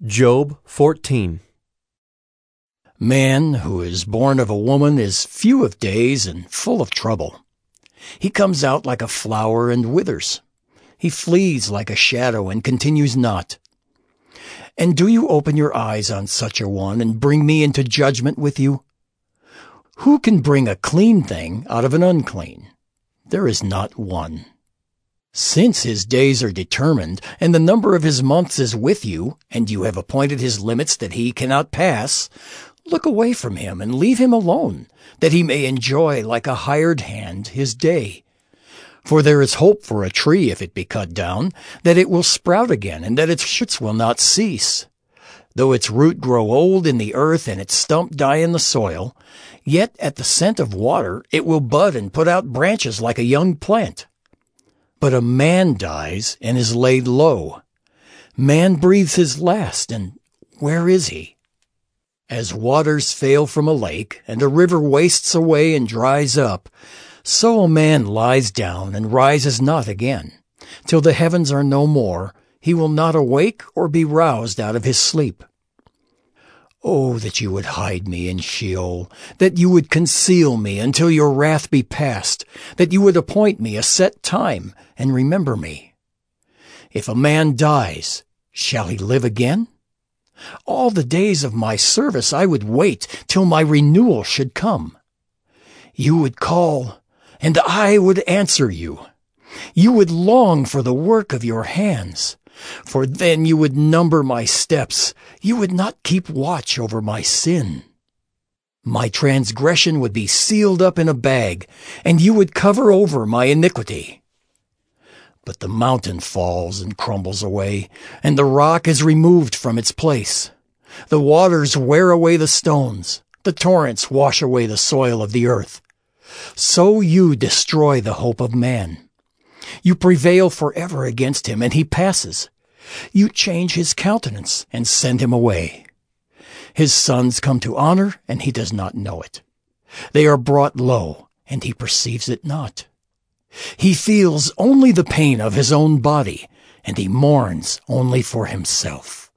Job 14. Man who is born of a woman is few of days and full of trouble. He comes out like a flower and withers. He flees like a shadow and continues not. And do you open your eyes on such a one and bring me into judgment with you? Who can bring a clean thing out of an unclean? There is not one. Since his days are determined, and the number of his months is with you, and you have appointed his limits that he cannot pass, look away from him and leave him alone, that he may enjoy like a hired hand his day. For there is hope for a tree if it be cut down, that it will sprout again, and that its shoots will not cease. Though its root grow old in the earth and its stump die in the soil, yet at the scent of water it will bud and put out branches like a young plant. But a man dies and is laid low. Man breathes his last, and where is he? As waters fail from a lake, and a river wastes away and dries up, so a man lies down and rises not again. Till the heavens are no more, he will not awake or be roused out of his sleep. Oh, that you would hide me in Sheol, that you would conceal me until your wrath be past, that you would appoint me a set time and remember me. If a man dies, shall he live again? All the days of my service I would wait till my renewal should come. You would call, and I would answer you. You would long for the work of your hands. For then you would number my steps. You would not keep watch over my sin. My transgression would be sealed up in a bag, and you would cover over my iniquity. But the mountain falls and crumbles away, and the rock is removed from its place. The waters wear away the stones. The torrents wash away the soil of the earth. So you destroy the hope of man. You prevail forever against him, and he passes. You change his countenance and send him away. His sons come to honor, and he does not know it. They are brought low, and he perceives it not. He feels only the pain of his own body, and he mourns only for himself.